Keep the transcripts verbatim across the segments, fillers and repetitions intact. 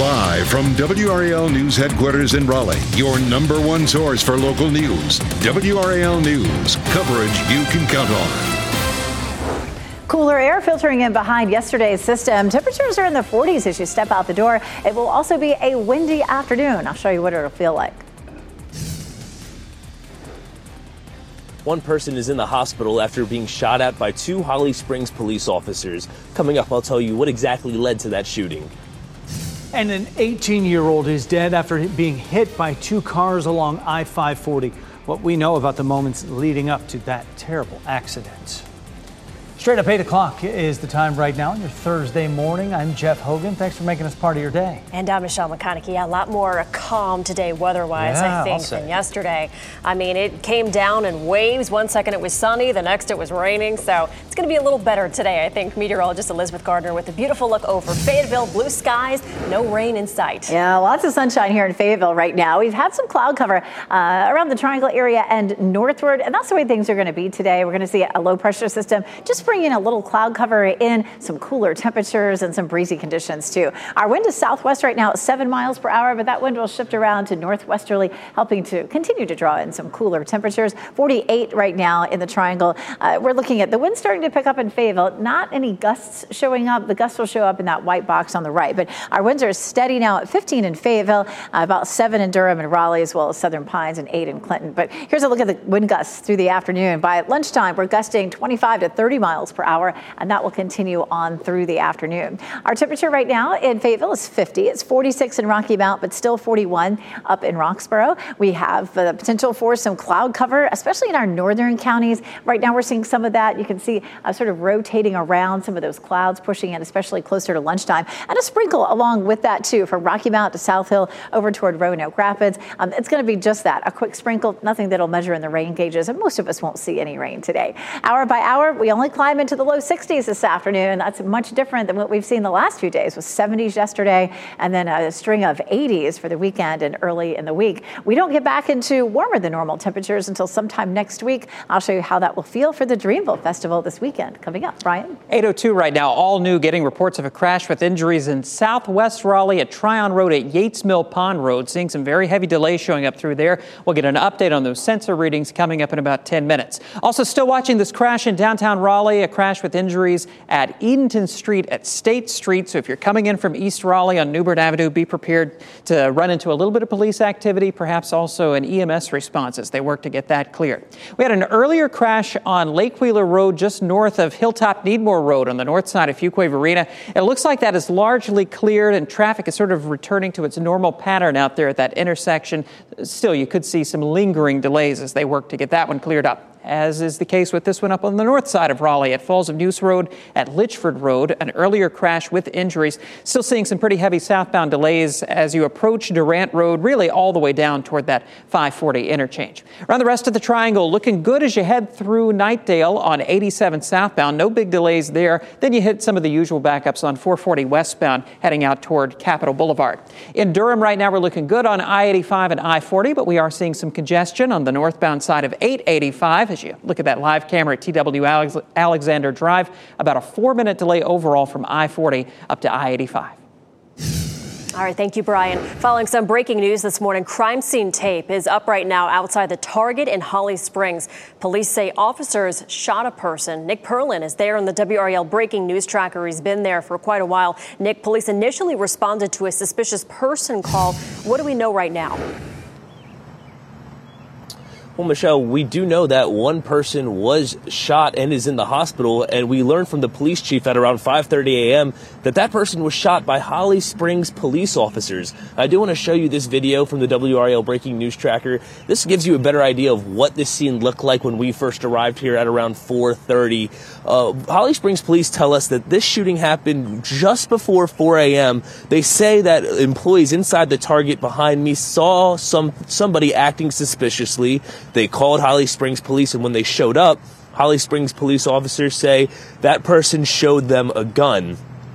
Live from W R A L News Headquarters in Raleigh, your number one source for local news. W R A L News, coverage you can count on. Cooler air filtering in behind yesterday's system. Temperatures are in the forties as you step out the door. It will also be a windy afternoon. I'll show you what it'll feel like. One person is in the hospital after being shot at by two Holly Springs police officers. Coming up, I'll tell you what exactly led to that shooting. And an eighteen-year-old is dead after being hit by two cars along I five forty. What we know about the moments leading up to that terrible accident. Straight up eight o'clock is the time right now on your Thursday morning. I'm Jeff Hogan. Thanks for making us part of your day. And I'm Michelle McConaughey. Yeah, a lot more calm today weather-wise, yeah, I think, than yesterday. I mean, it came down in waves. One second it was sunny, the next it was raining. So it's going to be a little better today, I think. Meteorologist Elizabeth Gardner with a beautiful look over Fayetteville. Blue skies, no rain in sight. Yeah, lots of sunshine here in Fayetteville right now. We've had some cloud cover uh, around the Triangle area and northward, and that's the way things are going to be today. We're going to see a low-pressure system just bringing a little cloud cover in, some cooler temperatures and some breezy conditions too. Our wind is southwest right now at seven miles per hour, but that wind will shift around to northwesterly, helping to continue to draw in some cooler temperatures. forty-eight right now in the Triangle. Uh, we're looking at the wind starting to pick up in Fayetteville. Not any gusts showing up. The gusts will show up in that white box on the right, but our winds are steady now at fifteen in Fayetteville, uh, about seven in Durham and Raleigh, as well as Southern Pines, and eight in Clinton. But here's a look at the wind gusts through the afternoon. By lunchtime, we're gusting twenty-five to thirty miles per hour, and that will continue on through the afternoon. Our temperature right now in Fayetteville is fifty. It's forty-six in Rocky Mount, but still forty-one up in Roxborough. We have the potential for some cloud cover, especially in our northern counties. Right now, we're seeing some of that. You can see uh, sort of rotating around some of those clouds, pushing in, especially closer to lunchtime, and a sprinkle along with that too, from Rocky Mount to South Hill over toward Roanoke Rapids. Um, it's going to be just that, a quick sprinkle, nothing that'll measure in the rain gauges, and most of us won't see any rain today. Hour by hour, we only climb into the low sixties this afternoon. That's much different than what we've seen the last few days, with seventies yesterday and then a string of eighties for the weekend and early in the week. We don't get back into warmer than normal temperatures until sometime next week. I'll show you how that will feel for the Dreamville Festival this weekend. Coming up, Brian. eight oh two right now, all new, getting reports of a crash with injuries in southwest Raleigh at Tryon Road at Yates Mill Pond Road. Seeing some very heavy delays showing up through there. We'll get an update on those sensor readings coming up in about ten minutes. Also, still watching this crash in downtown Raleigh, a crash with injuries at Edenton Street at State Street. So if you're coming in from East Raleigh on Newbern Avenue, be prepared to run into a little bit of police activity, perhaps also an E M S response as they work to get that cleared. We had an earlier crash on Lake Wheeler Road just north of Hilltop Needmore Road on the north side of Fuquay Arena. It looks like that is largely cleared and traffic is sort of returning to its normal pattern out there at that intersection. Still, you could see some lingering delays as they work to get that one cleared up, as is the case with this one up on the north side of Raleigh at Falls of Neuse Road at Litchford Road. An earlier crash with injuries. Still seeing some pretty heavy southbound delays as you approach Durant Road, really all the way down toward that five forty interchange. Around the rest of the Triangle, looking good as you head through Knightdale on eighty-seven southbound. No big delays there. Then you hit some of the usual backups on four forty westbound heading out toward Capitol Boulevard. In Durham right now, we're looking good on I eighty-five and I forty, but we are seeing some congestion on the northbound side of eight eighty-five. As you look at that live camera at T W Alex- Alexander Drive, about a four-minute delay overall from I forty up to I eighty-five. All right, thank you, Brian. Following some breaking news this morning, crime scene tape is up right now outside the Target in Holly Springs. Police say officers shot a person. Nick Perlin is there in the W R A L breaking news tracker. He's been there for quite a while. Nick, police initially responded to a suspicious person call. What do we know right now? Well, Michelle, we do know that one person was shot and is in the hospital, and we learned from the police chief at around five thirty a.m. that that person was shot by Holly Springs police officers. I do want to show you this video from the W R A L Breaking News Tracker. This gives you a better idea of what this scene looked like when we first arrived here at around four thirty. Uh, Holly Springs police tell us that this shooting happened just before four a.m. They say that employees inside the Target behind me saw some somebody acting suspiciously. They called Holly Springs police, and when they showed up, Holly Springs police officers say that person showed them a gun.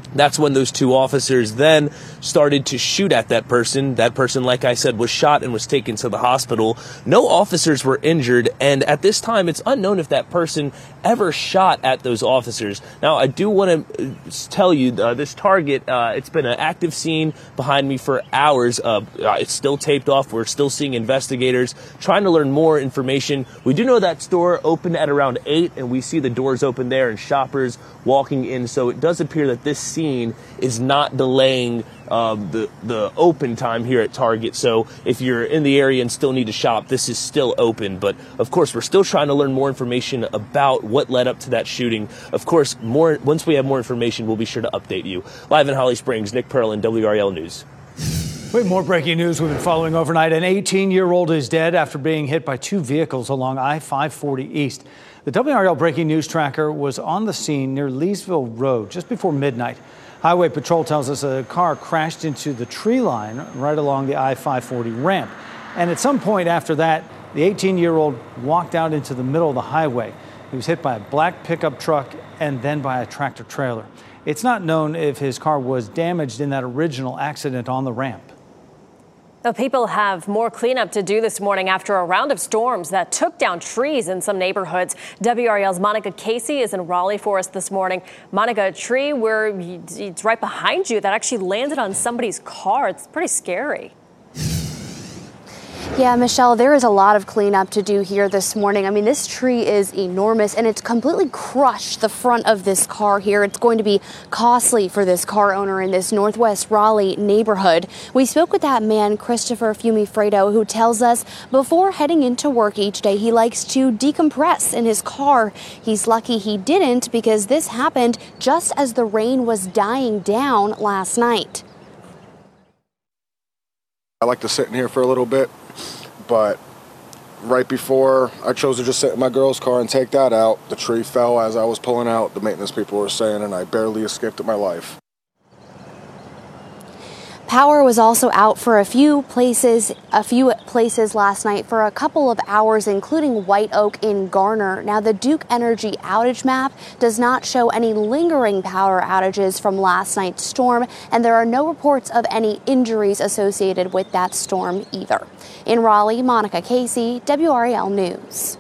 That's when those two officers then started to shoot at that person. That person, like I said, was shot and was taken to the hospital. No officers were injured, and at this time, it's unknown if that person ever shot at those officers. Now, I do want to tell you, uh, this target, uh, it's been an active scene behind me for hours. Uh, it's still taped off. We're still seeing investigators trying to learn more information. We do know that store opened at around eight, and we see the doors open there and shoppers walking in, so it does appear that this scene is not delaying um, the the open time here at Target. So if you're in the area and still need to shop, this is still open. But of course, we're still trying to learn more information about what led up to that shooting. Of course, more once we have more information, we'll be sure to update you. Live in Holly Springs, Nick Perlin, W R L News. Wait, more breaking news we've been following overnight. An eighteen-year-old is dead after being hit by two vehicles along I five forty East. The W R L Breaking News Tracker was on the scene near Leesville Road just before midnight. Highway Patrol tells us a car crashed into the tree line right along the I five forty ramp. And at some point after that, the eighteen-year-old walked out into the middle of the highway. He was hit by a black pickup truck and then by a tractor trailer. It's not known if his car was damaged in that original accident on the ramp. The people have more cleanup to do this morning after a round of storms that took down trees in some neighborhoods. W R L's Monica Casey is in Raleigh for us this morning. Monica, a tree where it's right behind you that actually landed on somebody's car. It's pretty scary. Yeah, Michelle, there is a lot of cleanup to do here this morning. I mean, this tree is enormous and it's completely crushed the front of this car here. It's going to be costly for this car owner in this Northwest Raleigh neighborhood. We spoke with that man, Christopher Fumifredo, who tells us before heading into work each day, he likes to decompress in his car. He's lucky he didn't because this happened just as the rain was dying down last night. I like to sit in here for a little bit, but right before I chose to just sit in my girl's car and take that out, the tree fell as I was pulling out, the maintenance people were saying, and I barely escaped my life. Power was also out for a few places, a few places last night for a couple of hours, including White Oak in Garner. Now, the Duke Energy outage map does not show any lingering power outages from last night's storm, and there are no reports of any injuries associated with that storm either. In Raleigh, Monica Casey, W R L News.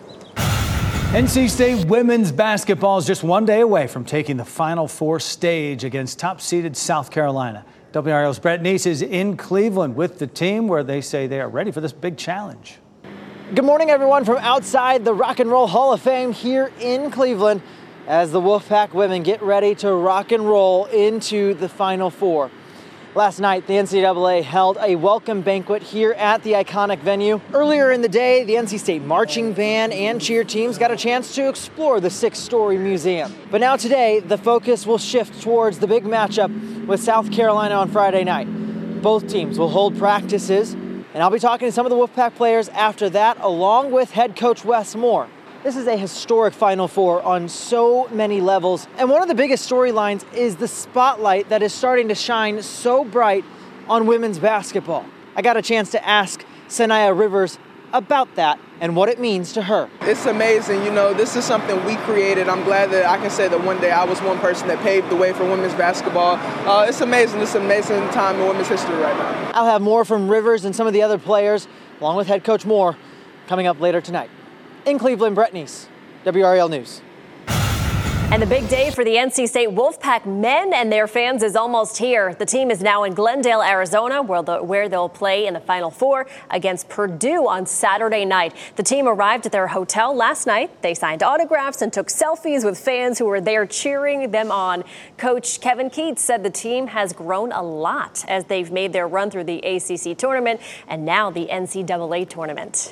N C State women's basketball is just one day away from taking the Final Four stage against top-seeded South Carolina. W R L's Brett Neese is in Cleveland with the team where they say they are ready for this big challenge. Good morning, everyone, from outside the Rock and Roll Hall of Fame here in Cleveland as the Wolfpack women get ready to rock and roll into the Final Four. Last night, the N C double A held a welcome banquet here at the iconic venue. Earlier in the day, the N C State marching band and cheer teams got a chance to explore the six-story museum. But now today, the focus will shift towards the big matchup with South Carolina on Friday night. Both teams will hold practices, and I'll be talking to some of the Wolfpack players after that, along with head coach Wes Moore. This is a historic Final Four on so many levels, and one of the biggest storylines is the spotlight that is starting to shine so bright on women's basketball. I got a chance to ask Sanaya Rivers about that and what it means to her. It's amazing, you know, this is something we created. I'm glad that I can say that one day I was one person that paved the way for women's basketball. Uh, it's amazing, it's an amazing time in women's history right now. I'll have more from Rivers and some of the other players, along with head coach Moore, coming up later tonight. In Cleveland, Brett Neese, W R L News. And the big day for the N C State Wolfpack men and their fans is almost here. The team is now in Glendale, Arizona, where, the, where they'll play in the Final Four against Purdue on Saturday night. The team arrived at their hotel last night. They signed autographs and took selfies with fans who were there cheering them on. Coach Kevin Keatts said the team has grown a lot as they've made their run through the A C C tournament and now the N C double A tournament.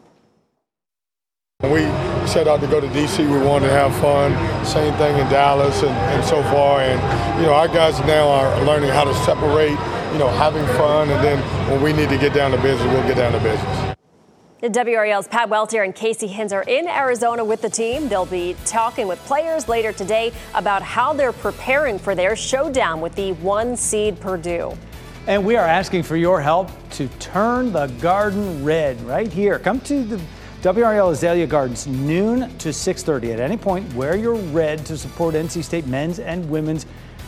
When we set out to go to D C, we wanted to have fun. Same thing in Dallas and, and so far. And, you know, our guys now are learning how to separate, you know, having fun. And then when we need to get down to business, we'll get down to business. The W R L's Pat Welter and Casey Hins are in Arizona with the team. They'll be talking with players later today about how they're preparing for their showdown with the one seed Purdue. And we are asking for your help to turn the Garden red right here. Come to the W R L Azalea Gardens, noon to six thirty. At any point, wear your red to support N C State men's and women's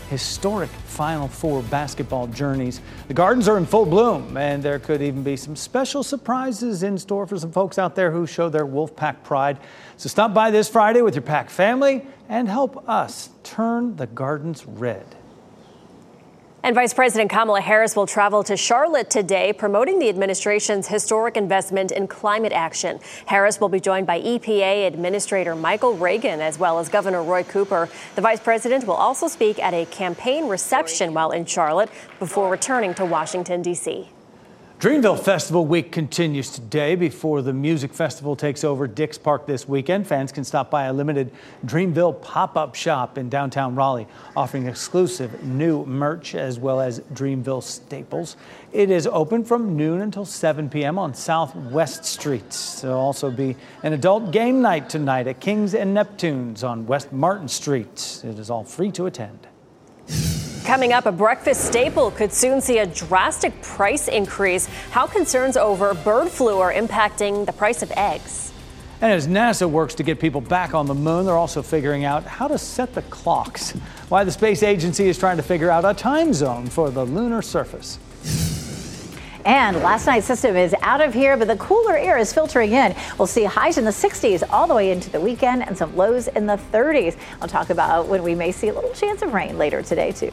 historic Final Four basketball journeys. The Gardens are in full bloom, and there could even be some special surprises in store for some folks out there who show their Wolfpack pride. So stop by this Friday with your Pack family and help us turn the Gardens red. And Vice President Kamala Harris will travel to Charlotte today, promoting the administration's historic investment in climate action. Harris will be joined by E P A Administrator Michael Regan, as well as Governor Roy Cooper. The vice president will also speak at a campaign reception while in Charlotte before returning to Washington, D C Dreamville Festival Week continues today. Before the music festival takes over Dix Park this weekend, fans can stop by a limited Dreamville pop-up shop in downtown Raleigh, offering exclusive new merch as well as Dreamville staples. It is open from noon until seven p.m. on Southwest Street. There'll also be an adult game night tonight at Kings and Neptunes on West Martin Street. It is all free to attend. Coming up, a breakfast staple could soon see a drastic price increase. How concerns over bird flu are impacting the price of eggs. And as NASA works to get people back on the moon, they're also figuring out how to set the clocks. Why the space agency is trying to figure out a time zone for the lunar surface. And last night's system is out of here, but the cooler air is filtering in. We'll see highs in the sixties all the way into the weekend and some lows in the thirties. I'll talk about when we may see a little chance of rain later today, too.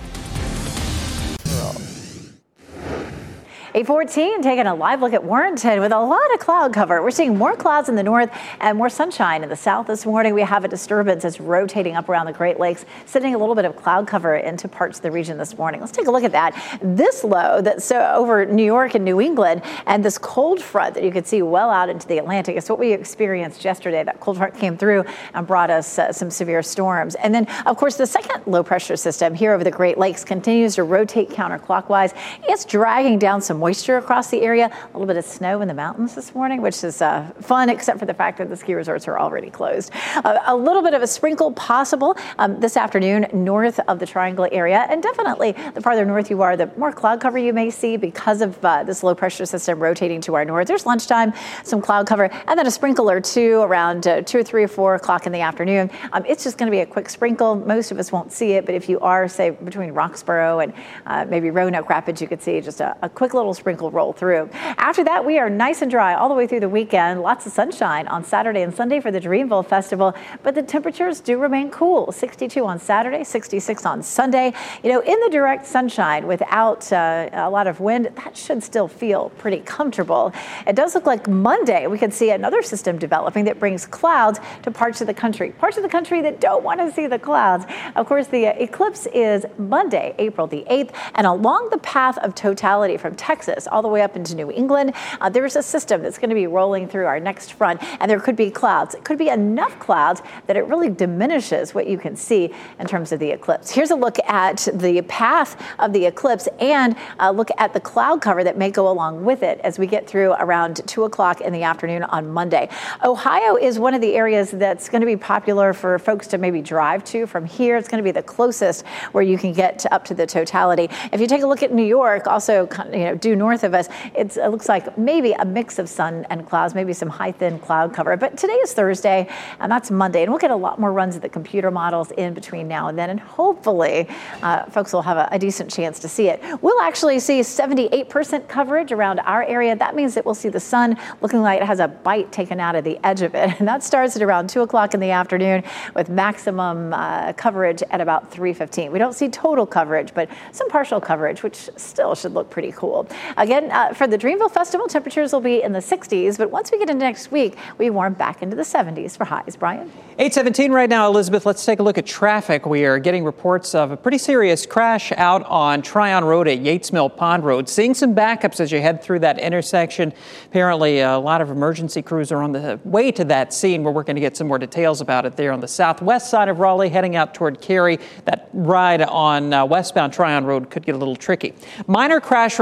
eight fourteen, taking a live look at Warrenton with a lot of cloud cover. We're seeing more clouds in the north and more sunshine in the south this morning. We have a disturbance that's rotating up around the Great Lakes, sending a little bit of cloud cover into parts of the region this morning. Let's take a look at that. This low that's uh, over New York and New England, and this cold front that you could see well out into the Atlantic is what we experienced yesterday. That cold front came through and brought us uh, some severe storms. And then, of course, the second low pressure system here over the Great Lakes continues to rotate counterclockwise. It's dragging down some moisture across the area. A little bit of snow in the mountains this morning, which is uh, fun, except for the fact that the ski resorts are already closed. Uh, a little bit of a sprinkle possible um, this afternoon north of the Triangle area, and definitely the farther north you are, the more cloud cover you may see because of uh, this low pressure system rotating to our north. There's lunchtime, some cloud cover, and then a sprinkle or two around uh, two or three or four o'clock in the afternoon. Um, it's just going to be a quick sprinkle. Most of us won't see it, but if you are, say, between Roxborough and uh, maybe Roanoke Rapids, you could see just a, a quick little sprinkle roll through. After that, we are nice and dry all the way through the weekend. Lots of sunshine on Saturday and Sunday for the Dreamville Festival, but the temperatures do remain cool. sixty-two on Saturday, sixty-six on Sunday. You know, in the direct sunshine without uh, a lot of wind, that should still feel pretty comfortable. It does look like Monday we could see another system developing that brings clouds to parts of the country, parts of the country that don't want to see the clouds. Of course, the eclipse is Monday, April the eighth, and along the path of totality from Texas all the way up into New England, uh, there's a system that's going to be rolling through our next front, and there could be clouds. It could be enough clouds that it really diminishes what you can see in terms of the eclipse. Here's a look at the path of the eclipse and a look at the cloud cover that may go along with it as we get through around two o'clock in the afternoon on Monday. Ohio is one of the areas that's going to be popular for folks to maybe drive to from here. It's going to be the closest where you can get to up to the totality. If you take a look at New York, also you know due north of us, it's, it looks like maybe a mix of sun and clouds, maybe some high thin cloud cover. But today is Thursday, and that's Monday, and we'll get a lot more runs of the computer models in between now and then, and hopefully uh, folks will have a, a decent chance to see it. We'll actually see seventy-eight percent coverage around our area. That means that we'll see the sun looking like it has a bite taken out of the edge of it, and that starts at around two o'clock in the afternoon with maximum uh, coverage at about three fifteen. We don't see total coverage, but some partial coverage, which still should look pretty cool. Again, uh, for the Dreamville Festival, temperatures will be in the sixties, but once we get into next week, we warm back into the seventies for highs. Brian? eight seventeen right now, Elizabeth. Let's take a look at traffic. We are getting reports of a pretty serious crash out on Tryon Road at Yates Mill Pond Road. Seeing some backups as you head through that intersection. Apparently, a lot of emergency crews are on the way to that scene. We're working to get some more details about it there on the southwest side of Raleigh, heading out toward Cary. That ride on uh, westbound Tryon Road could get a little tricky. Minor crash reported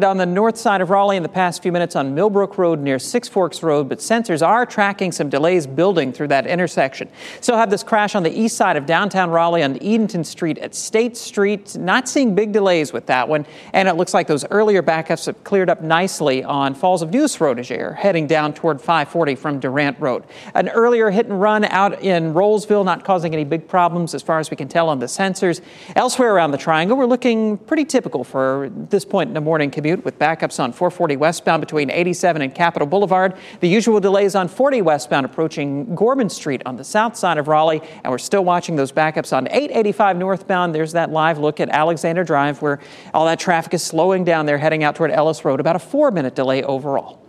on the north side of Raleigh in the past few minutes on Millbrook Road near Six Forks Road, but sensors are tracking some delays building through that intersection. Still have this crash on the east side of downtown Raleigh on Edenton Street at State Street. Not seeing big delays with that one. And it looks like those earlier backups have cleared up nicely on Falls of Neuse Road as you're heading down toward five forty from Durant Road. An earlier hit and run out in Rollsville, not causing any big problems as far as we can tell on the sensors. Elsewhere around the triangle, we're looking pretty typical for this point in the morning commute with backups on four forty westbound between eighty-seven and Capitol Boulevard. The usual delays on forty westbound approaching Gorman Street on the south side of Raleigh. And we're still watching those backups on eight eighty-five northbound. There's that live look at Alexander Drive where all that traffic is slowing down there heading out toward Ellis Road. About a four minute delay overall.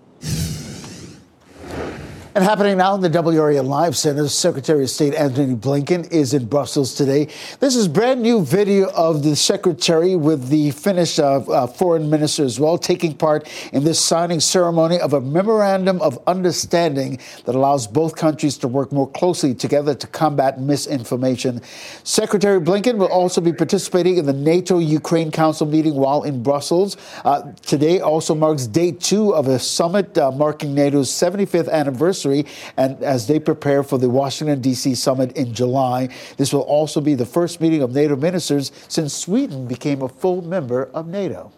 And happening now in the W R A L Live Center, Secretary of State Antony Blinken is in Brussels today. This is brand new video of the Secretary with the Finnish uh, uh, Foreign Minister as well, taking part in this signing ceremony of a memorandum of understanding that allows both countries to work more closely together to combat misinformation. Secretary Blinken will also be participating in the NATO-Ukraine Council meeting while in Brussels. Uh, today also marks day two of a summit uh, marking NATO's seventy-fifth anniversary. And as they prepare for the Washington, D C summit in July, this will also be the first meeting of NATO ministers since Sweden became a full member of NATO.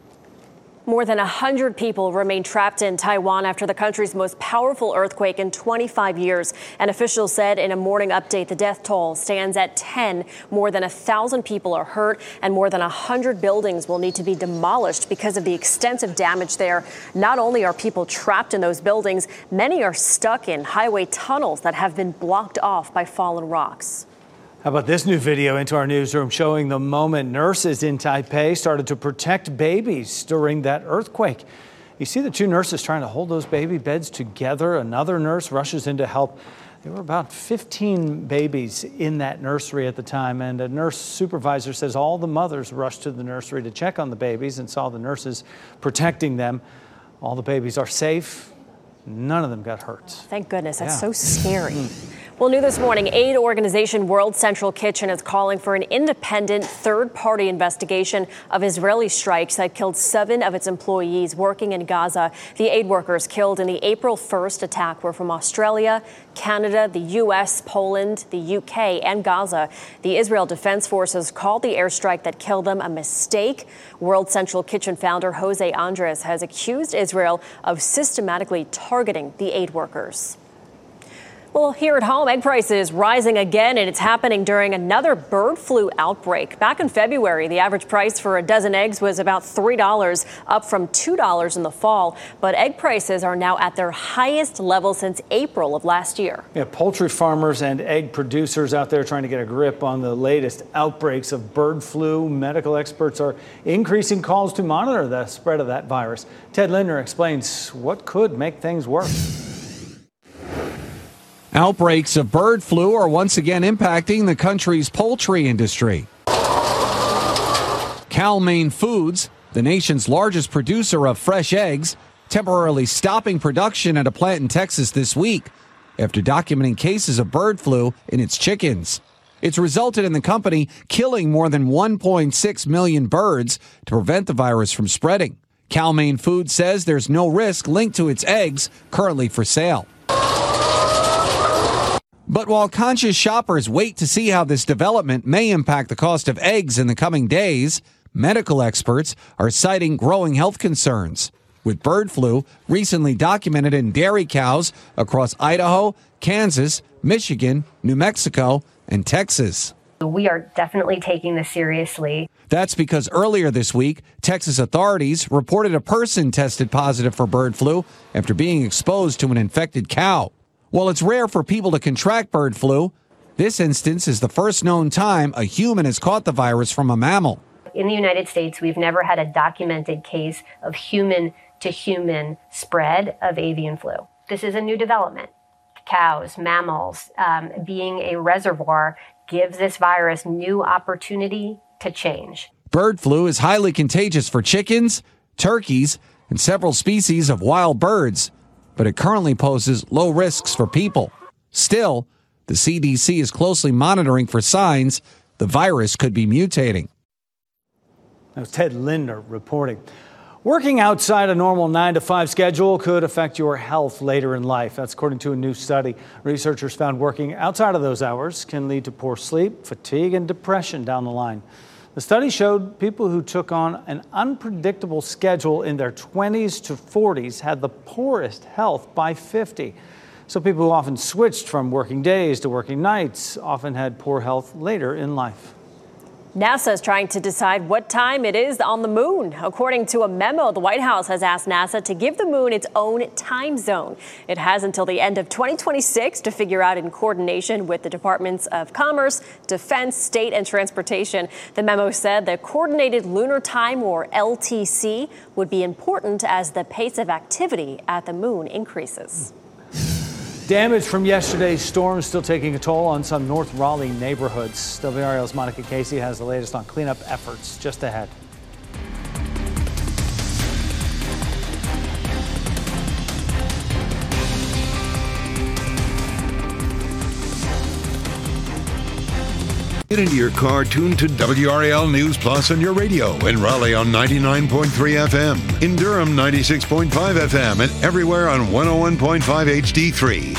More than one hundred people remain trapped in Taiwan after the country's most powerful earthquake in twenty-five years. An official said in a morning update the death toll stands at ten. More than one thousand people are hurt and more than one hundred buildings will need to be demolished because of the extensive damage there. Not only are people trapped in those buildings, many are stuck in highway tunnels that have been blocked off by fallen rocks. How about this new video into our newsroom showing the moment nurses in Taipei started to protect babies during that earthquake. You see the two nurses trying to hold those baby beds together. Another nurse rushes in to help. There were about fifteen babies in that nursery at the time, and a nurse supervisor says all the mothers rushed to the nursery to check on the babies and saw the nurses protecting them. All the babies are safe. None of them got hurt. Thank goodness. That's yeah. so scary. Mm. Well, new this morning, aid organization World Central Kitchen is calling for an independent third-party investigation of Israeli strikes that killed seven of its employees working in Gaza. The aid workers killed in the April first attack were from Australia, Canada, the U S, Poland, the U K, and Gaza. The Israel Defense Forces called the airstrike that killed them a mistake. World Central Kitchen founder Jose Andres has accused Israel of systematically targeting the aid workers. Well, here at home, egg prices rising again, and it's happening during another bird flu outbreak. Back in February, the average price for a dozen eggs was about three dollars, up from two dollars in the fall. But egg prices are now at their highest level since April of last year. Yeah, poultry farmers and egg producers out there trying to get a grip on the latest outbreaks of bird flu. Medical experts are increasing calls to monitor the spread of that virus. Ted Lindner explains what could make things worse. Outbreaks of bird flu are once again impacting the country's poultry industry. Cal-Maine Foods, the nation's largest producer of fresh eggs, temporarily stopping production at a plant in Texas this week after documenting cases of bird flu in its chickens. It's resulted in the company killing more than one point six million birds to prevent the virus from spreading. Cal-Maine Foods says there's no risk linked to its eggs currently for sale. But while conscious shoppers wait to see how this development may impact the cost of eggs in the coming days, medical experts are citing growing health concerns, with bird flu recently documented in dairy cows across Idaho, Kansas, Michigan, New Mexico, and Texas. We are definitely taking this seriously. That's because earlier this week, Texas authorities reported a person tested positive for bird flu after being exposed to an infected cow. While it's rare for people to contract bird flu, this instance is the first known time a human has caught the virus from a mammal. In the United States, we've never had a documented case of human-to-human spread of avian flu. This is a new development. Cows, mammals, um, being a reservoir gives this virus new opportunity to change. Bird flu is highly contagious for chickens, turkeys, and several species of wild birds, but it currently poses low risks for people. Still, the C D C is closely monitoring for signs the virus could be mutating. That was Ted Lindner reporting. Working outside a normal nine to five schedule could affect your health later in life. That's according to a new study. Researchers found working outside of those hours can lead to poor sleep, fatigue, and depression down the line. The study showed people who took on an unpredictable schedule in their twenties to forties had the poorest health by fifty. So people who often switched from working days to working nights often had poor health later in life. NASA is trying to decide what time it is on the moon. According to a memo, the White House has asked NASA to give the moon its own time zone. It has until the end of twenty twenty-six to figure out in coordination with the Departments of Commerce, Defense, State, and Transportation. The memo said the Coordinated Lunar Time, or L T C, would be important as the pace of activity at the moon increases. Damage from yesterday's storm is still taking a toll on some North Raleigh neighborhoods. W R L's Monica Casey has the latest on cleanup efforts just ahead. Get into your car, tuned to W R A L News Plus on your radio. In Raleigh on ninety-nine point three F M. In Durham, ninety-six point five F M. And everywhere on one oh one point five H D three.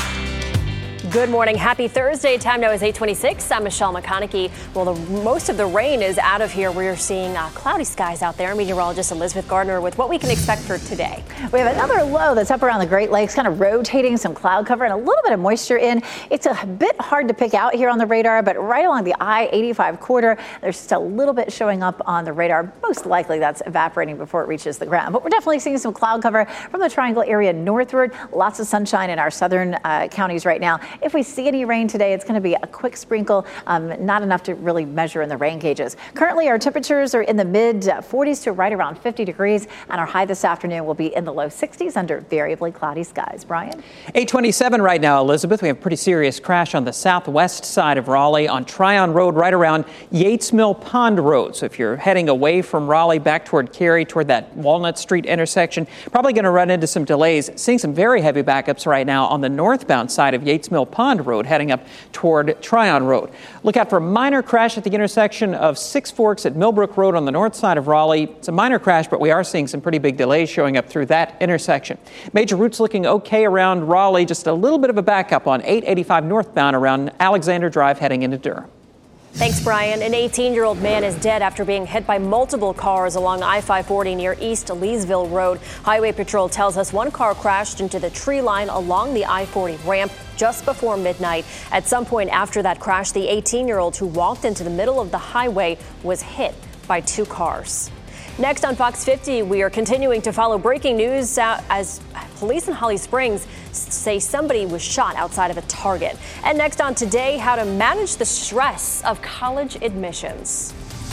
Good morning. Happy Thursday. Time now is eight twenty-six. I'm Michelle McConaughey. Well, the, most of the rain is out of here. We're seeing uh, cloudy skies out there. Meteorologist Elizabeth Gardner with what we can expect for today. We have another low that's up around the Great Lakes, kind of rotating some cloud cover and a little bit of moisture in. It's a bit hard to pick out here on the radar, but right along the I eighty-five corridor, there's just a little bit showing up on the radar. Most likely that's evaporating before it reaches the ground. But we're definitely seeing some cloud cover from the Triangle area northward. Lots of sunshine in our southern uh, counties right now. If we see any rain today, it's going to be a quick sprinkle, um, not enough to really measure in the rain gauges. Currently, our temperatures are in the mid forties to right around fifty degrees, and our high this afternoon will be in the low sixties under variably cloudy skies. Brian? eight twenty-seven right now, Elizabeth. We have a pretty serious crash on the southwest side of Raleigh on Tryon Road, right around Yates Mill Pond Road. So if you're heading away from Raleigh back toward Cary, toward that Walnut Street intersection, probably going to run into some delays. Seeing some very heavy backups right now on the northbound side of Yates Mill Pond Road, heading up toward Tryon Road. Look out for a minor crash at the intersection of Six Forks at Millbrook Road on the north side of Raleigh. It's a minor crash, but we are seeing some pretty big delays showing up through that intersection. Major routes looking okay around Raleigh, just a little bit of a backup on eight eighty-five northbound around Alexander Drive heading into Durham. Thanks, Brian. An eighteen-year-old man is dead after being hit by multiple cars along I five forty near East Leesville Road. Highway Patrol tells us one car crashed into the tree line along the I forty ramp just before midnight. At some point after that crash, the eighteen-year-old who walked into the middle of the highway was hit by two cars. Next on Fox fifty, we are continuing to follow breaking news as police in Holly Springs say somebody was shot outside of a Target. And next on Today, how to manage the stress of college admissions.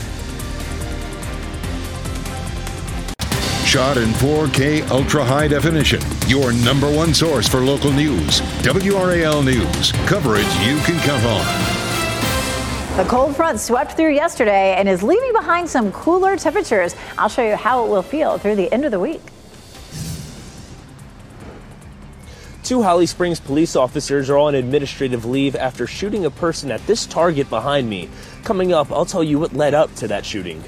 Shot in four K ultra high definition. Your number one source for local news. W R A L News. Coverage you can count on. The cold front swept through yesterday and is leaving behind some cooler temperatures. I'll show you how it will feel through the end of the week. Two Holly Springs police officers are on administrative leave after shooting a person at this Target behind me. Coming up, I'll tell you what led up to that shooting.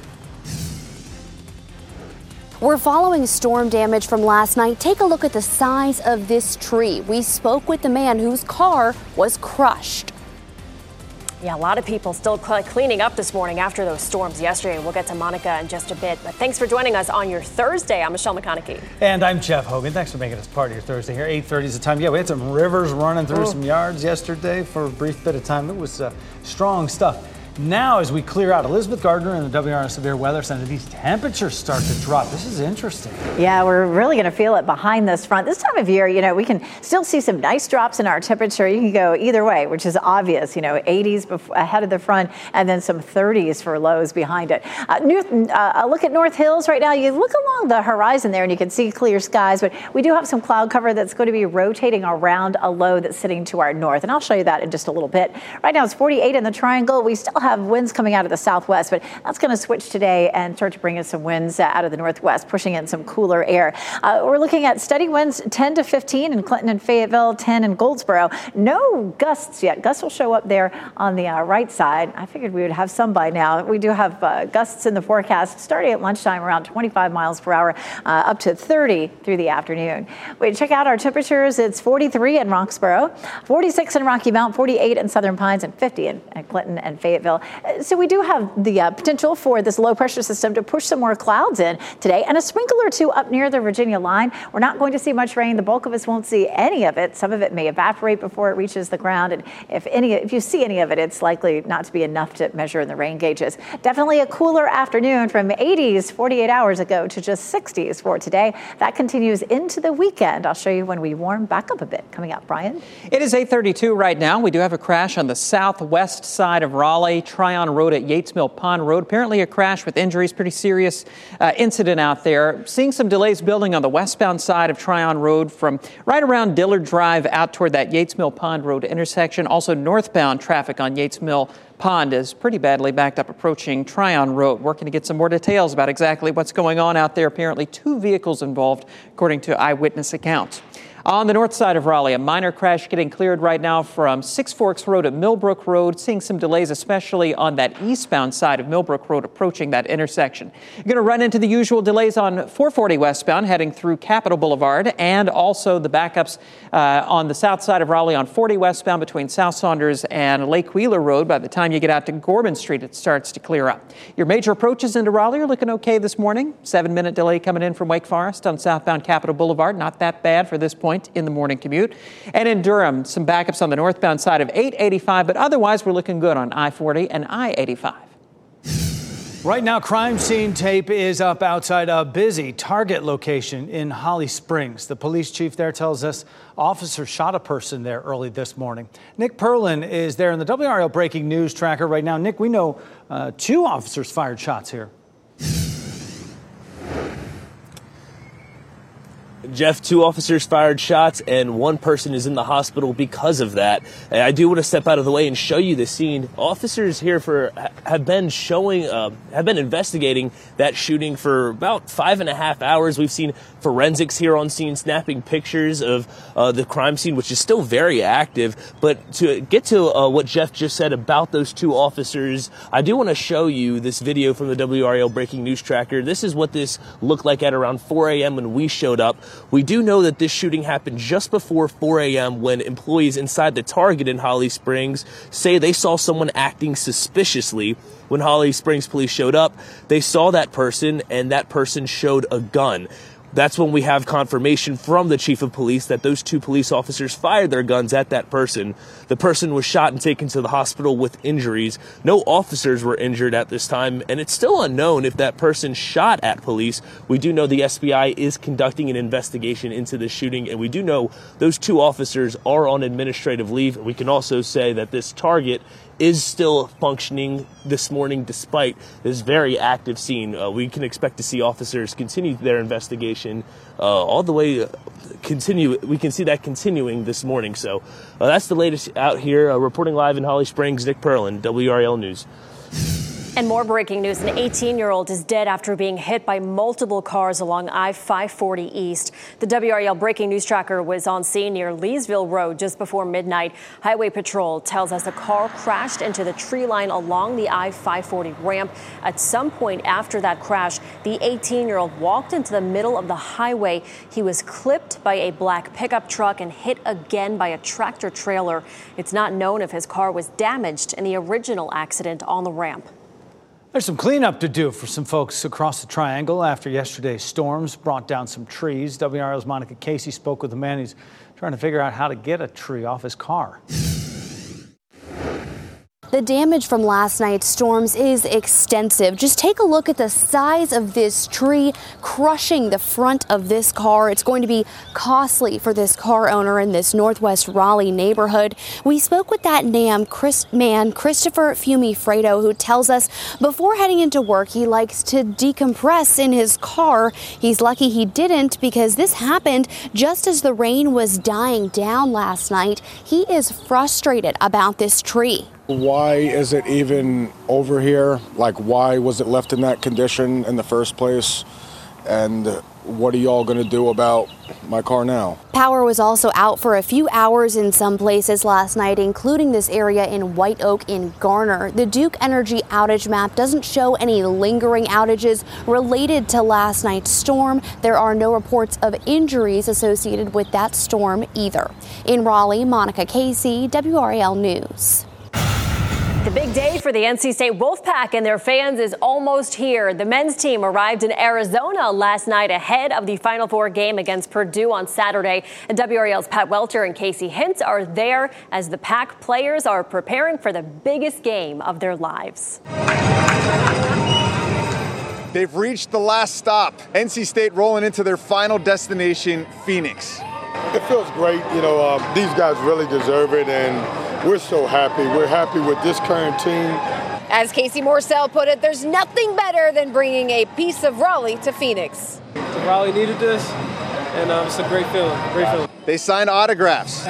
We're following storm damage from last night. Take a look at the size of this tree. We spoke with the man whose car was crushed. Yeah, a lot of people still cleaning up this morning after those storms yesterday. We'll get to Monica in just a bit. But thanks for joining us on your Thursday. I'm Michelle McConaughey. And I'm Jeff Hogan. Thanks for making us part of your Thursday here. eight thirty is the time. Yeah, we had some rivers running through Ooh. some yards yesterday for a brief bit of time. It was uh, strong stuff. Now, as we clear out, Elizabeth Gardner and the W R L Severe Weather Center, these temperatures start to drop. This is interesting. Yeah, we're really going to feel it behind this front. This time of year, you know, we can still see some nice drops in our temperature. You can go either way, which is obvious. You know, eighties before, ahead of the front, and then some thirties for lows behind it. Uh, North, uh, a look at North Hills right now. You look along the horizon there, and you can see clear skies, but we do have some cloud cover that's going to be rotating around a low that's sitting to our north, and I'll show you that in just a little bit. Right now, it's forty-eight in the Triangle. We still have winds coming out of the southwest, but that's going to switch today and start to bring in some winds uh, out of the northwest, pushing in some cooler air. Uh, we're looking at steady winds ten to fifteen in Clinton and Fayetteville, ten in Goldsboro. No gusts yet. Gusts will show up there on the uh, right side. I figured we would have some by now. We do have uh, gusts in the forecast starting at lunchtime around twenty-five miles per hour, uh, up to thirty through the afternoon. We check out our temperatures. It's forty-three in Roxboro, forty-six in Rocky Mount, forty-eight in Southern Pines, and fifty in, in Clinton and Fayetteville. So we do have the uh, potential for this low pressure system to push some more clouds in today, and a sprinkle or two up near the Virginia line. We're not going to see much rain. The bulk of us won't see any of it. Some of it may evaporate before it reaches the ground, and if any, if you see any of it, it's likely not to be enough to measure in the rain gauges. Definitely a cooler afternoon, from eighties forty-eight hours ago to just sixties for today. That continues into the weekend. I'll show you when we warm back up a bit. Coming up, Brian. It is eight thirty-two right now. We do have a crash on the southwest side of Raleigh, Tryon Road at Yates Mill Pond Road. Apparently a crash with injuries, pretty serious uh, incident out there. Seeing some delays building on the westbound side of Tryon Road from right around Dillard Drive out toward that Yates Mill Pond Road intersection. Also northbound traffic on Yates Mill Pond is pretty badly backed up approaching Tryon Road. Working to get some more details about exactly what's going on out there. Apparently two vehicles involved, according to eyewitness accounts. On the north side of Raleigh, a minor crash getting cleared right now from Six Forks Road at Millbrook Road. Seeing some delays, especially on that eastbound side of Millbrook Road approaching that intersection. You're going to run into the usual delays on four forty westbound heading through Capitol Boulevard, and also the backups uh, on the south side of Raleigh on forty westbound between South Saunders and Lake Wheeler Road. By the time you get out to Gorman Street, it starts to clear up. Your major approaches into Raleigh are looking okay this morning. Seven minute delay coming in from Wake Forest on southbound Capitol Boulevard. Not that bad for this point in the morning commute. And in Durham, some backups on the northbound side of eight eighty-five, but otherwise we're looking good on I forty and I eighty-five. Right now, crime scene tape is up outside a busy Target location in Holly Springs. The police chief there tells us officers shot a person there early this morning. Nick Perlin is there in the W R L Breaking News Tracker right now. Nick, we know uh, two officers fired shots here. Jeff, two officers fired shots and one person is in the hospital because of that. And I do want to step out of the way and show you the scene. Officers here for have been showing, uh, have been investigating that shooting for about five and a half hours. We've seen forensics here on scene snapping pictures of uh, the crime scene, which is still very active. But to get to uh, what Jeff just said about those two officers, I do want to show you this video from the W R L Breaking News Tracker. This is what this looked like at around four a.m. when we showed up. We do know that this shooting happened just before four a.m. when employees inside the Target in Holly Springs say they saw someone acting suspiciously. When Holly Springs police showed up, they saw that person, and that person showed a gun. That's when we have confirmation from the chief of police that those two police officers fired their guns at that person. The person was shot and taken to the hospital with injuries. No officers were injured at this time, and it's still unknown if that person shot at police. We do know the S B I is conducting an investigation into the shooting, and we do know those two officers are on administrative leave. We can also say that this Target is still functioning this morning despite this very active scene. Uh, we can expect to see officers continue their investigation uh, all the way uh, continue. We can see that continuing this morning. So uh, that's the latest out here. Uh, reporting live in Holly Springs, Nick Perlin, W R L News. And more breaking news. An eighteen-year-old is dead after being hit by multiple cars along I five forty East. The W R L Breaking News Tracker was on scene near Leesville Road just before midnight. Highway Patrol tells us a car crashed into the tree line along the I five forty ramp. At some point after that crash, the eighteen-year-old walked into the middle of the highway. He was clipped by a black pickup truck and hit again by a tractor trailer. It's not known if his car was damaged in the original accident on the ramp. There's some cleanup to do for some folks across the Triangle after yesterday's storms brought down some trees. W R L's Monica Casey spoke with a man who's trying to figure out how to get a tree off his car. The damage from last night's storms is extensive. Just take a look at the size of this tree crushing the front of this car. It's going to be costly for this car owner in this Northwest Raleigh neighborhood. We spoke with that man, Chris, man, Christopher Fumifredo, who tells us before heading into work, he likes to decompress in his car. He's lucky he didn't because this happened just as the rain was dying down last night. He is frustrated about this tree. Why is it even over here? Like, why was it left in that condition in the first place? And what are y'all going to do about my car now? Power was also out for a few hours in some places last night, including this area in White Oak in Garner. The Duke Energy outage map doesn't show any lingering outages related to last night's storm. There are no reports of injuries associated with that storm either. In Raleigh, Monica Casey, W R A L News. The big day for the N C State Wolfpack and their fans is almost here. The men's team arrived in Arizona last night ahead of the Final Four game against Purdue on Saturday. And W R A L's Pat Welter and Casey Hintz are there as the Pack players are preparing for the biggest game of their lives. They've reached the last stop. N C State rolling into their final destination, Phoenix. It feels great. You know, um, these guys really deserve it, and we're so happy. We're happy with this current team. As Casey Morsell put it, there's nothing better than bringing a piece of Raleigh to Phoenix. Raleigh needed this, and um, it's a great feeling, great feeling. They signed autographs.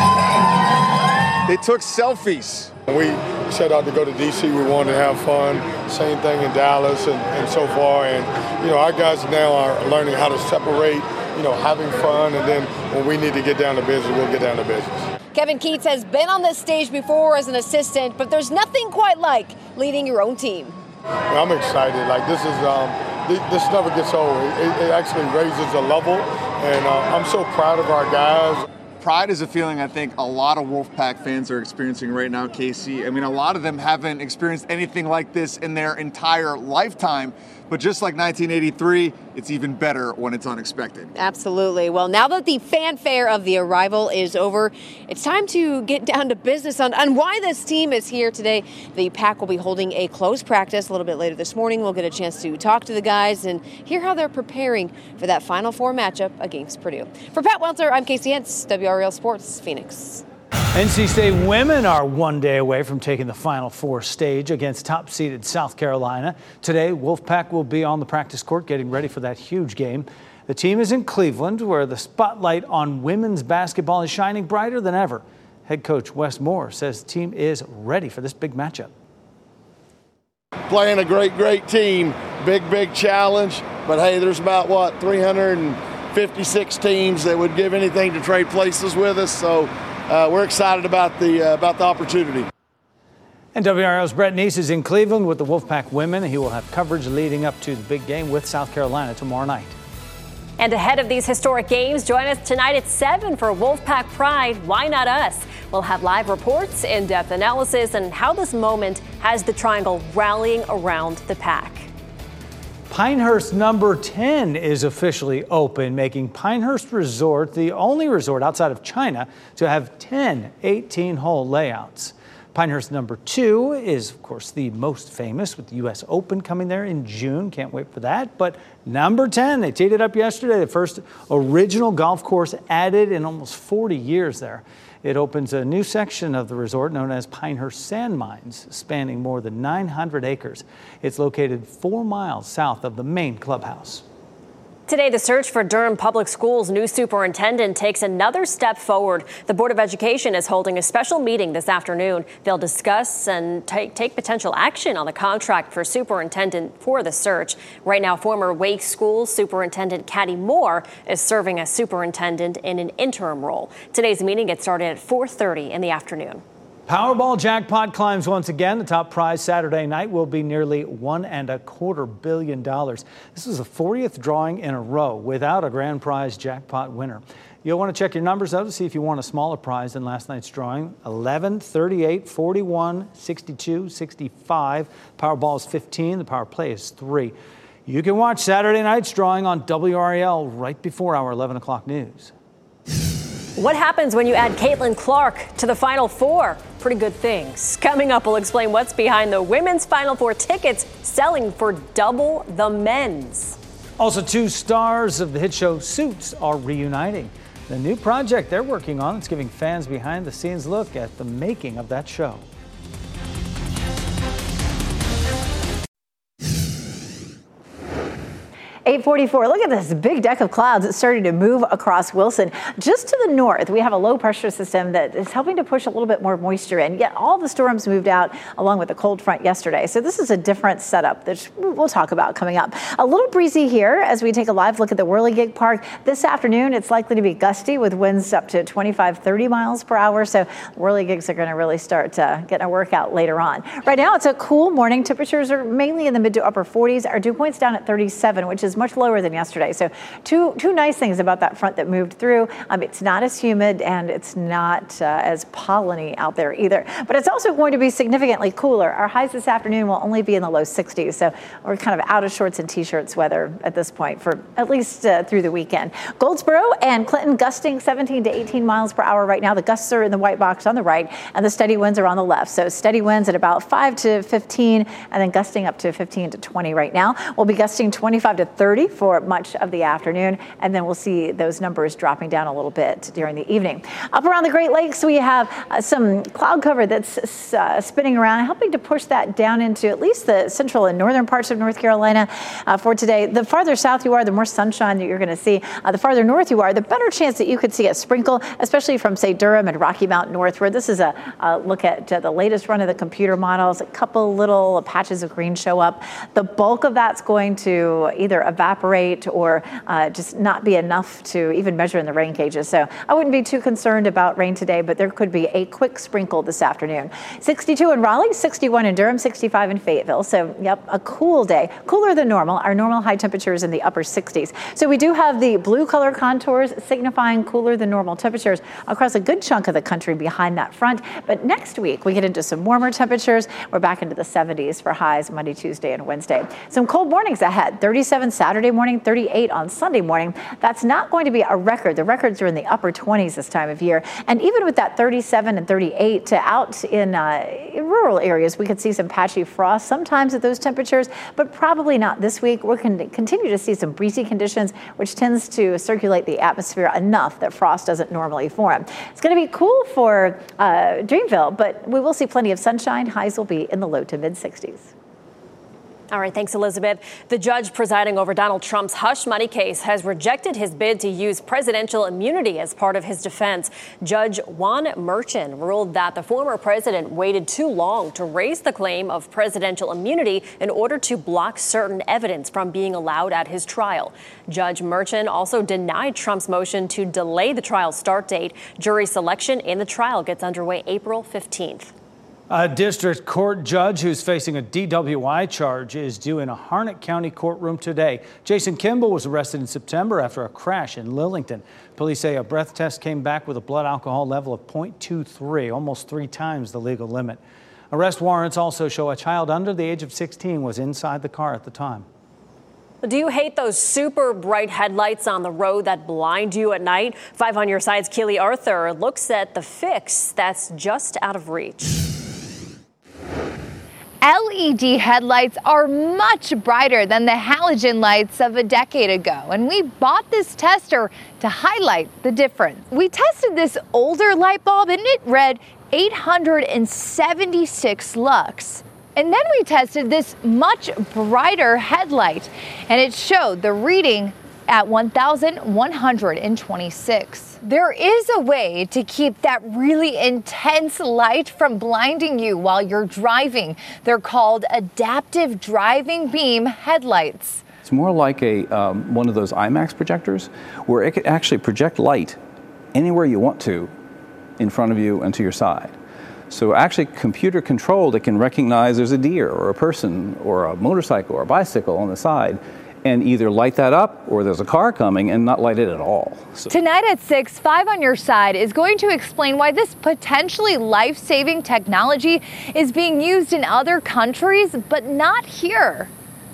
They took selfies. When we set out to go to D C, we wanted to have fun. Same thing in Dallas and, and so far. And, you know, our guys now are learning how to separate, you know, having fun, and then when we need to get down to business, we'll get down to business. Kevin Keats has been on this stage before as an assistant, but there's nothing quite like leading your own team. I'm excited. Like, this is, um, this, this never gets old. It, it actually raises the level, and uh, I'm so proud of our guys. Pride is a feeling I think a lot of Wolfpack fans are experiencing right now, Casey. I mean, a lot of them haven't experienced anything like this in their entire lifetime. But just like nineteen eighty-three, it's even better when it's unexpected. Absolutely. Well, now that the fanfare of the arrival is over, it's time to get down to business on, on why this team is here today. The Pack will be holding a closed practice a little bit later this morning. We'll get a chance to talk to the guys and hear how they're preparing for that Final Four matchup against Purdue. For Pat Welter, I'm Casey Hintz, W R A L Sports, Phoenix. N C State women are one day away from taking the Final Four stage against top-seeded South Carolina. Today, Wolfpack will be on the practice court getting ready for that huge game. The team is in Cleveland, where the spotlight on women's basketball is shining brighter than ever. Head coach Wes Moore says the team is ready for this big matchup. Playing a great, great team. Big, big challenge. But, hey, there's about, what, three hundred fifty-six teams that would give anything to trade places with us. So uh, we're excited about the, uh, about the opportunity. And W R L's Brett Neese is in Cleveland with the Wolfpack women. He will have coverage leading up to the big game with South Carolina tomorrow night. And ahead of these historic games, join us tonight at seven for Wolfpack Pride. Why not us? We'll have live reports, in-depth analysis, and how this moment has the Triangle rallying around the Pack. Pinehurst number ten is officially open, making Pinehurst Resort the only resort outside of China to have ten eighteen-hole layouts. Pinehurst number two is, of course, the most famous, with the U S Open coming there in June. Can't wait for that. But number ten, they teed it up yesterday, the first original golf course added in almost forty years there. It opens a new section of the resort known as Pinehurst Sand Mines, spanning more than nine hundred acres. It's located four miles south of the main clubhouse. Today, the search for Durham Public Schools' new superintendent takes another step forward. The Board of Education is holding a special meeting this afternoon. They'll discuss and take, take potential action on the contract for superintendent for the search. Right now, former Wake Schools Superintendent Caddy Moore is serving as superintendent in an interim role. Today's meeting gets started at four thirty in the afternoon. Powerball jackpot climbs once again. The top prize Saturday night will be nearly one and a quarter billion dollars. This is the fortieth drawing in a row without a grand prize jackpot winner. You'll want to check your numbers out to see if you won a smaller prize than last night's drawing. eleven, thirty-eight, forty-one, sixty-two, sixty-five. Powerball is fifteen. The power play is three. You can watch Saturday night's drawing on W R A L right before our eleven o'clock news. What happens when you add Caitlin Clark to the Final Four? Pretty good things. Coming up, we'll explain what's behind the women's Final Four tickets selling for double the men's. Also, two stars of the hit show Suits are reuniting. The new project they're working on is giving fans behind-the-scenes look at the making of that show. eight forty-four. Look at this big deck of clouds. It's starting to move across Wilson. Just to the north, we have a low pressure system that is helping to push a little bit more moisture in. Yet all the storms moved out along with the cold front yesterday. So this is a different setup that we'll talk about coming up. A little breezy here as we take a live look at the Whirligig Park. This afternoon, it's likely to be gusty with winds up to twenty-five, thirty miles per hour. So whirligigs are going to really start uh, getting a workout later on. Right now, it's a cool morning. Temperatures are mainly in the mid to upper forties. Our dew point's down at thirty-seven, which is much lower than yesterday. So two two nice things about that front that moved through. Um, it's not as humid and it's not uh, as polleny out there either. But it's also going to be significantly cooler. Our highs this afternoon will only be in the low sixties. So we're kind of out of shorts and t-shirts weather at this point for at least uh, through the weekend. Goldsboro and Clinton gusting seventeen to eighteen miles per hour right now. The gusts are in the white box on the right and the steady winds are on the left. So steady winds at about five to fifteen and then gusting up to fifteen to twenty right now. We'll be gusting twenty-five to thirty for much of the afternoon, and then we'll see those numbers dropping down a little bit during the evening. Up around the Great Lakes, we have uh, some cloud cover that's uh, spinning around, helping to push that down into at least the central and northern parts of North Carolina uh, for today. The farther south you are, the more sunshine that you're going to see. Uh, the farther north you are, the better chance that you could see a sprinkle, especially from, say, Durham and Rocky Mount northward. This is a, a look at uh, the latest run of the computer models. A couple little patches of green show up. The bulk of that's going to either evaporate or uh, just not be enough to even measure in the rain gauges. So I wouldn't be too concerned about rain today, but there could be a quick sprinkle this afternoon. sixty-two in Raleigh, sixty-one in Durham, sixty-five in Fayetteville. So, yep, a cool day, cooler than normal. Our normal high temperatures in the upper sixties. So we do have the blue color contours signifying cooler than normal temperatures across a good chunk of the country behind that front. But next week, we get into some warmer temperatures. We're back into the seventies for highs Monday, Tuesday, and Wednesday. Some cold mornings ahead. thirty-seven Saturday morning, thirty-eight on Sunday morning. That's not going to be a record. The records are in the upper twenties this time of year. And even with that thirty-seven and thirty-eight to out in, uh, in rural areas, we could see some patchy frost sometimes at those temperatures, but probably not this week. We're going to continue to see some breezy conditions, which tends to circulate the atmosphere enough that frost doesn't normally form. It's going to be cool for uh, Dreamville, but we will see plenty of sunshine. Highs will be in the low to mid sixties. All right, thanks, Elizabeth. The judge presiding over Donald Trump's hush money case has rejected his bid to use presidential immunity as part of his defense. Judge Juan Merchan ruled that the former president waited too long to raise the claim of presidential immunity in order to block certain evidence from being allowed at his trial. Judge Merchan also denied Trump's motion to delay the trial start date. Jury selection in the trial gets underway April fifteenth. A district court judge who's facing a D W I charge is due in a Harnett County courtroom today. Jason Kimball was arrested in September after a crash in Lillington. Police say a breath test came back with a blood alcohol level of zero point two three, almost three times the legal limit. Arrest warrants also show a child under the age of sixteen was inside the car at the time. Do you hate those super bright headlights on the road that blind you at night? Five on Your Side's Keely Arthur looks at the fix that's just out of reach. L E D headlights are much brighter than the halogen lights of a decade ago, and we bought this tester to highlight the difference. We tested this older light bulb and it read eight hundred seventy-six lux. And then we tested this much brighter headlight and it showed the reading at one thousand one hundred twenty-six. There is a way to keep that really intense light from blinding you while you're driving. They're called adaptive driving beam headlights. It's more like a um, one of those IMAX projectors where it can actually project light anywhere you want to in front of you and to your side. So actually computer controlled, it can recognize there's a deer or a person or a motorcycle or a bicycle on the side and either light that up or there's a car coming and not light it at all. So. Tonight at six, Five on Your Side is going to explain why this potentially life-saving technology is being used in other countries, but not here.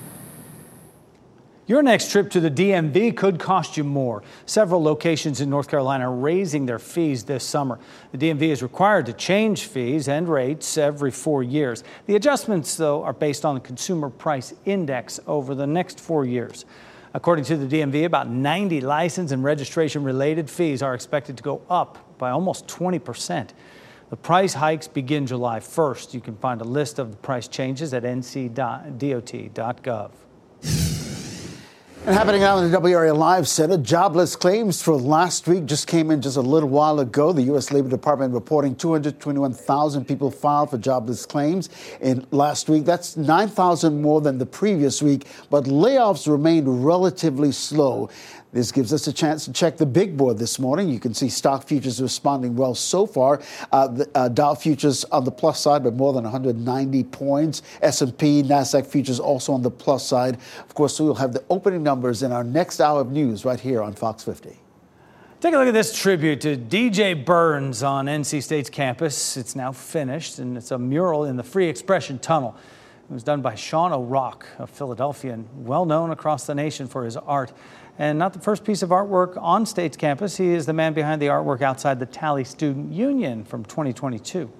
Your next trip to the D M V could cost you more. Several locations in North Carolina are raising their fees this summer. The D M V is required to change fees and rates every four years. The adjustments, though, are based on the Consumer Price Index over the next four years. According to the D M V, about ninety license and registration related fees are expected to go up by almost twenty percent. The price hikes begin July first. You can find a list of the price changes at N C D O T dot gov. And happening now in the W R A Live Center, jobless claims for last week just came in just a little while ago. The U S Labor Department reporting two hundred twenty-one thousand people filed for jobless claims in last week. That's nine thousand more than the previous week, but layoffs remained relatively slow. This gives us a chance to check the big board this morning. You can see stock futures responding well so far. Uh, the uh, Dow futures on the plus side by more than one hundred ninety points. S and P, NASDAQ futures also on the plus side. Of course, we will have the opening numbers in our next hour of news right here on Fox fifty. Take a look at this tribute to D J Burns on N C State's campus. It's now finished, and it's a mural in the Free Expression Tunnel. It was done by Sean O'Rourke of Philadelphia, and well known across the nation for his art. And not the first piece of artwork on State's campus. He is the man behind the artwork outside the Tally Student Union from twenty twenty-two.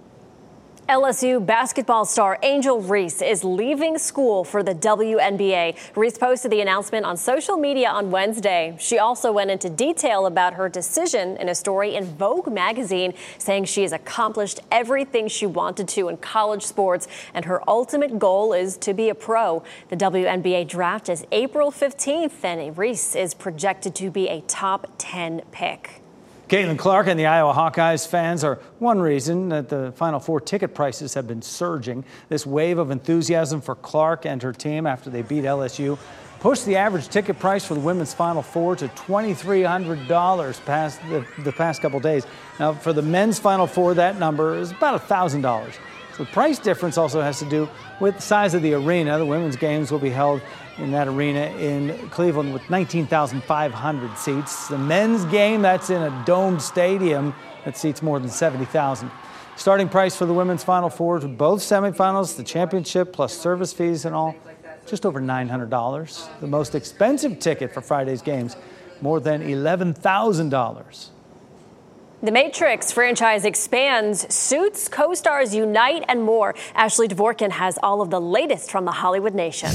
L S U basketball star Angel Reese is leaving school for the W N B A. Reese posted the announcement on social media on Wednesday. She also went into detail about her decision in a story in Vogue magazine, saying she has accomplished everything she wanted to in college sports, and her ultimate goal is to be a pro. The W N B A draft is April fifteenth, and Reese is projected to be a top ten pick. Caitlin Clark and the Iowa Hawkeyes fans are one reason that the Final Four ticket prices have been surging. This wave of enthusiasm for Clark and her team after they beat L S U pushed the average ticket price for the women's Final Four to two thousand three hundred dollars past the, the past couple days. Now, for the men's Final Four, that number is about one thousand dollars. So the price difference also has to do with the size of the arena. The women's games will be held in that arena in Cleveland with nineteen thousand five hundred seats. The men's game, that's in a domed stadium that seats more than seventy thousand. Starting price for the women's Final Four, both semifinals, the championship, plus service fees and all, just over nine hundred dollars. The most expensive ticket for Friday's games, more than eleven thousand dollars. The Matrix franchise expands, Suits, co-stars unite, and more. Ashley Dvorkin has all of the latest from the Hollywood Nation.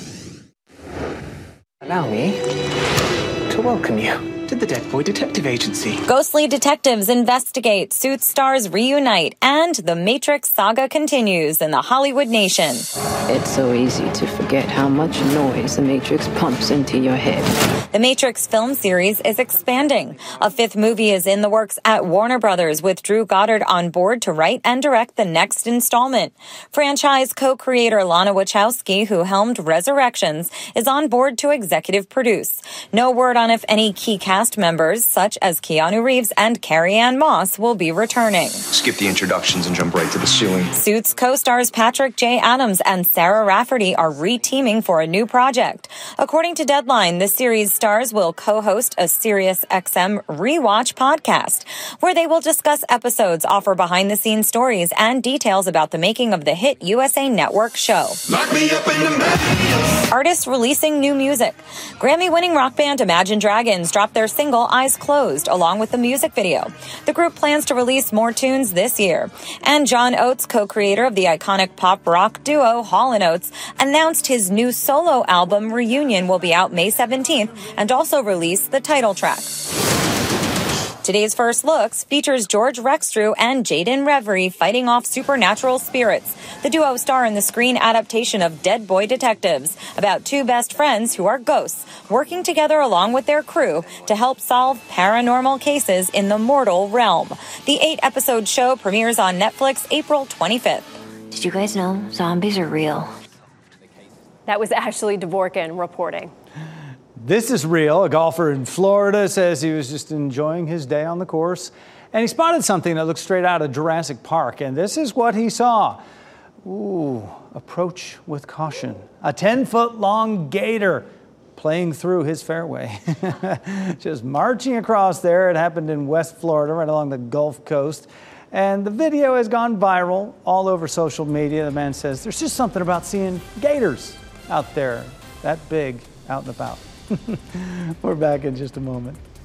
Allow me to welcome you to the Dead Boy Detective Agency. Ghostly detectives investigate, Suits stars reunite, and the Matrix saga continues in the Hollywood Nation. It's so easy to forget how much noise the Matrix pumps into your head. The Matrix film series is expanding. A fifth movie is in the works at Warner Brothers, with Drew Goddard on board to write and direct the next installment. Franchise co-creator Lana Wachowski, who helmed Resurrections, is on board to executive produce. No word on if any key cast members, such as Keanu Reeves and Carrie-Anne Moss, will be returning. Skip the introductions and jump right to the suing. Suits co-stars Patrick J. Adams and Sarah Rafferty are re-teaming for a new project. According to Deadline, the series stars will co-host a SiriusXM Rewatch podcast, where they will discuss episodes, offer behind-the-scenes stories, and details about the making of the hit U S A Network show. Lock me up in the Artists releasing new music. Grammy-winning rock band Imagine Dragons dropped their single Eyes Closed, along with the music video. The group plans to release more tunes this year. And John Oates, co-creator of the iconic pop rock duo Hall and Oates, announced his new solo album Reunion will be out May seventeenth and also release the title track. Today's First Looks features George Rextrew and Jaden Reverie fighting off supernatural spirits. The duo star in the screen adaptation of Dead Boy Detectives, about two best friends who are ghosts working together along with their crew to help solve paranormal cases in the mortal realm. The eight-episode show premieres on Netflix April twenty-fifth. Did you guys know zombies are real? That was Ashley Dvorkin reporting. This is real. A golfer in Florida says he was just enjoying his day on the course, and he spotted something that looked straight out of Jurassic Park, and this is what he saw. Ooh, approach with caution. A ten-foot-long gator playing through his fairway. Just marching across there. It happened in West Florida, right along the Gulf Coast. And the video has gone viral all over social media. The man says there's just something about seeing gators out there that big, out and about. We're back in just a moment.